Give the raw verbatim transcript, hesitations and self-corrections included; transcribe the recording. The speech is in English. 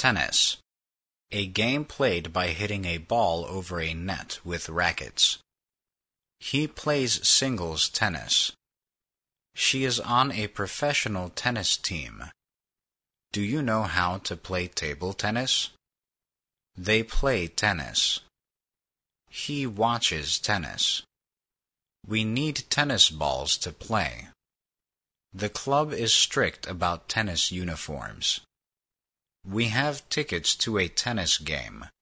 Tennis. A game played by hitting a ball over a net with rackets. He plays singles tennis. She is on a professional tennis team. Do you know how to play table tennis? They play tennis. He watches tennis. We need tennis balls to play. The club is strict about tennis uniforms. We have tickets to a tennis game.